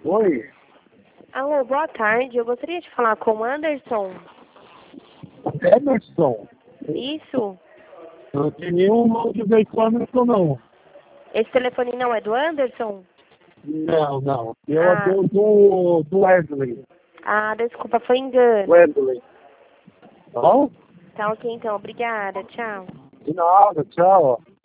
Oi, Alô, boa tarde. Eu gostaria de falar com o Anderson. Emerson. Isso? Não tem nenhum nome de veículo Emerson, não. Esse telefone não é do Anderson? Não, não. Eu é Ah, do Wesley. Desculpa, foi engano. Wesley. Bom? Tá ok, então. Obrigada. Tchau. De nada, tchau.